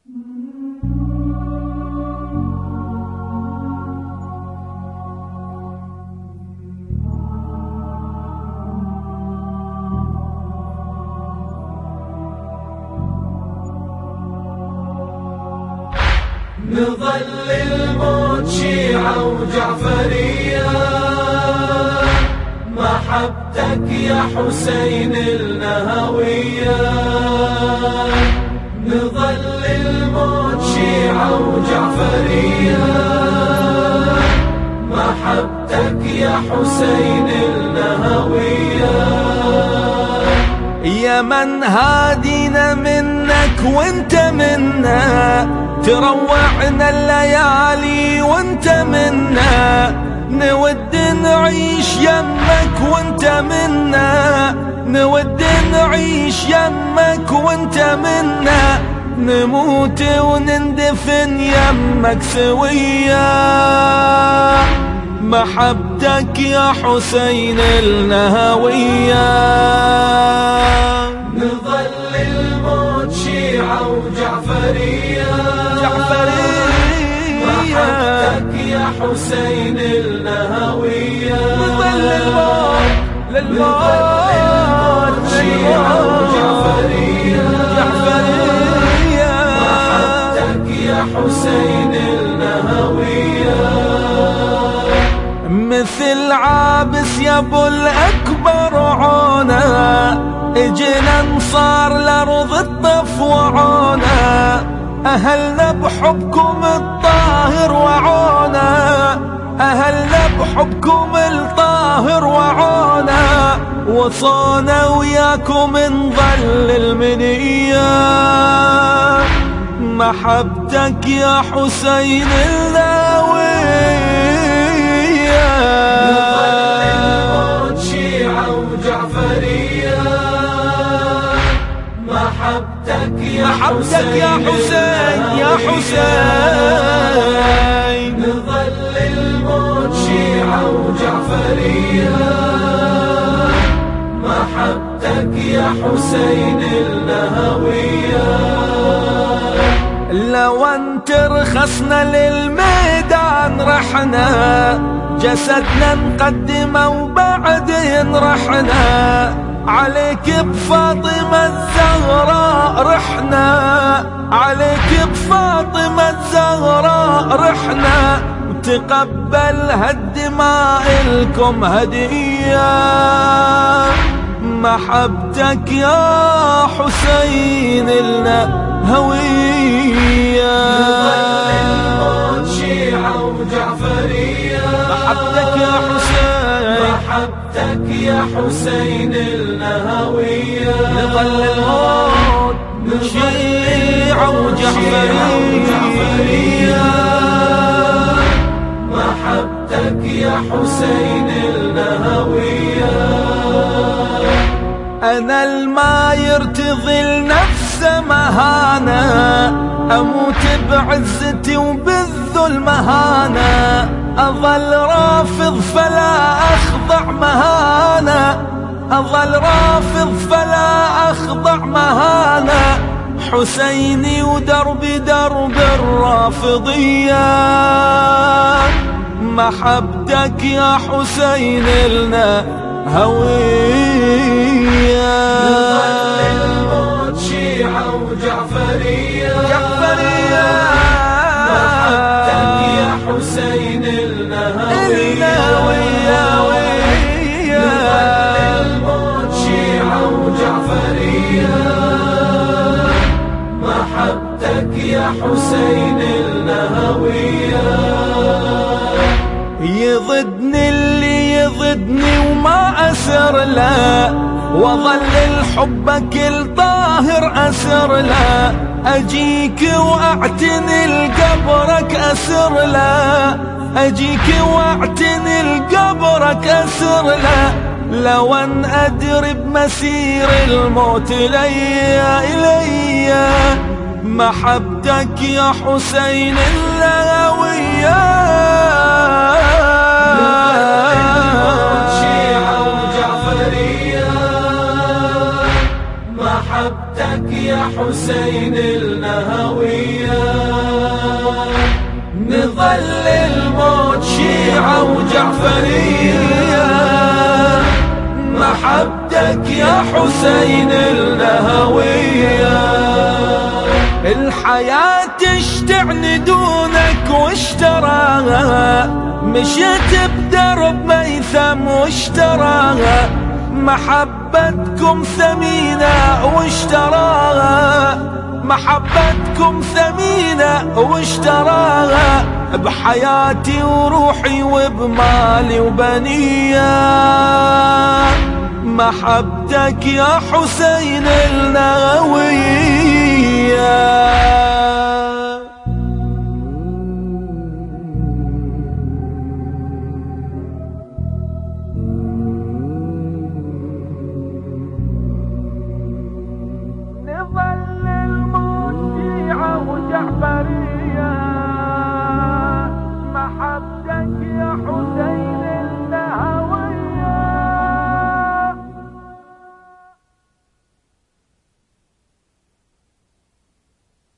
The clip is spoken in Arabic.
نظل الموت شيعة وجعفرية، محبتك يا حسين النهوية. نظل الموت شيعة وجعفرية، محبتك يا حسين النهوية. يا من هادينا منك وانت منا، تروعنا الليالي وانت منا، نود نعيش يمك وانت منا، نود نعيش يمك وانت منا، نموت ونندفن يمك سويا. محبتك يا حسين النهوية. نظل الموت شيعة وجعفرية، محبتك يا حسين النهوية. نظل الموت للموت شيعة وجعفرية، محبتك يا حسين النهوية. مثل عابس يا ابو الاكبر عونا، اجينا نصار لارض الطف وعونا، اهلنا بحبكم الطاهر وعونا، اهلنا بحبكم الطاهر وعونا، وصونا وياكم نظل المنية. محبتك يا حسين النهوية. نظل الموت شيعة وجعفرية، محبتك يا حسين يا حسين. نظل الموت شيعة وجعفرية، محبتك يا حسين النهوية. لو انت رخصنا للميدان رحنا، جسدنا نقدمه وبعدين رحنا، عليك بفاطمة الزهراء رحنا، عليك بفاطمة الزهراء رحنا، وتقبل هالدماء لكم هدية. محبتك يا حسين النهوية. نظل الموت شيعة وجعفرية، محبتك يا حسين، محبتك يا حسين النهوية. نظل الموت شيعة وجعفرية، محبتك يا حسين النهوية. أنا الما يرتضي نفسه مهانة، أموت بعزتي وبالذل مهانة، أظل رافض فلا أخضع مهانة، أظل رافض فلا أخضع مهانة، حسيني ودربي درب الرافضية. محبتك يا حسين النهوية. نظل الموت شيعة وجعفرية، محبتك يا حسين النهوية. نظل الموت شيعة وجعفرية، محبتك يا حسين النهوية. يضدني اللي يضدني وما أسر له، وظل الحب كل طاهر أسر له، أجيك وأعتني لقبرك أسر له، أجيك واعتني لقبرك أسر له، لو أن أدري بمسير الموت إلي. محبتك يا حسين النهوية. شيعة وجعفرية، محبتك يا حسين النهوية. وظل الموت شيعة وجعفرية. محبتك يا حسين النهوية. الحياة تشتعني دونك واشتراها، مشيت بدرب ميثم واشتراها. محبتكم ثمينة واشتراها، محبتكم ثمينة واشتراها. بحياتي وروحي وبمالي وبنية. محبتك يا حسين النهوية.